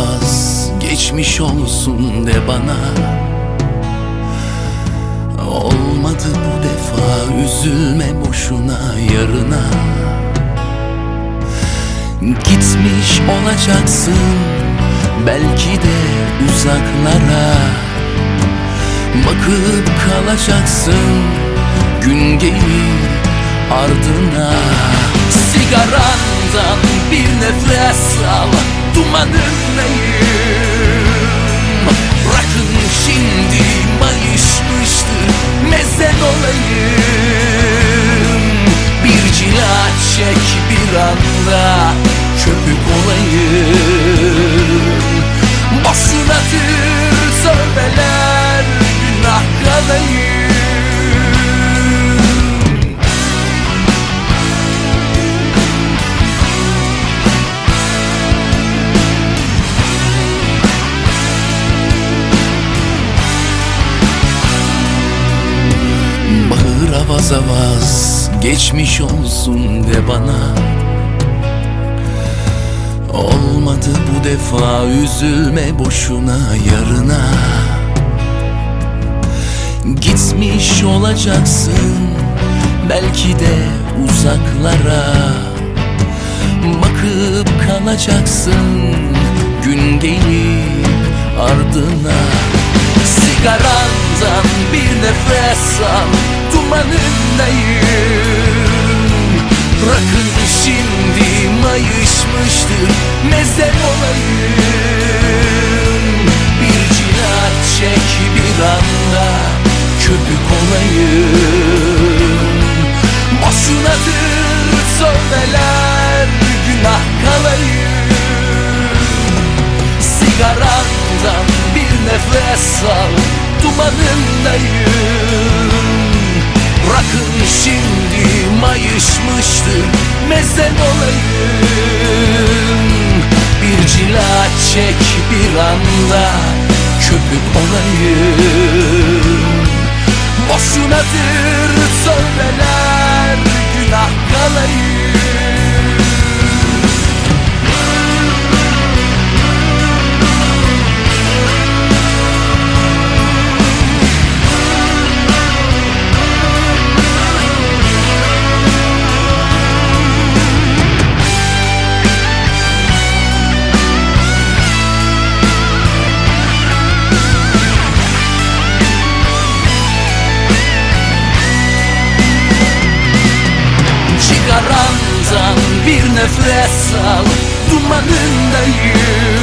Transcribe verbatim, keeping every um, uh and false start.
vaz, geçmiş olsun de bana. Olmadı bu defa, üzülme boşuna yarına. Gitmiş olacaksın belki de uzaklara. Bakıp kalacaksın gün gelir ardına. Sigarandan bir nefes al, dumanındayım. Bırakın şimdi mayışmıştır, mezen olayım. Bir cila çek bir anda, köpük olayım. Boşunadır tövbeler, günah kalayım. Avaz avaz geçmiş olsun de bana. Olmadı bu defa, üzülme boşuna yarına. Gitmiş olacaksın belki de uzaklara. Bakıp kalacaksın gün gelip ardına. Sigarandan bir nefes al, dumanındayım. Bırakın şimdi mayışmıştır, mezen olayım. Bir cila çek bir anda, köpük olayım. Boşunadır tövbeler, günah kalayım. Sigarandan bir nefes al, dumanındayım. Bırakın şimdi mayışmıştır, mezen olayım. Bir cila çek bir anda, köpük olayım. Boşunadır tövbeler, günah kalayım. Sigarandan bir nefes al, dumanındayım.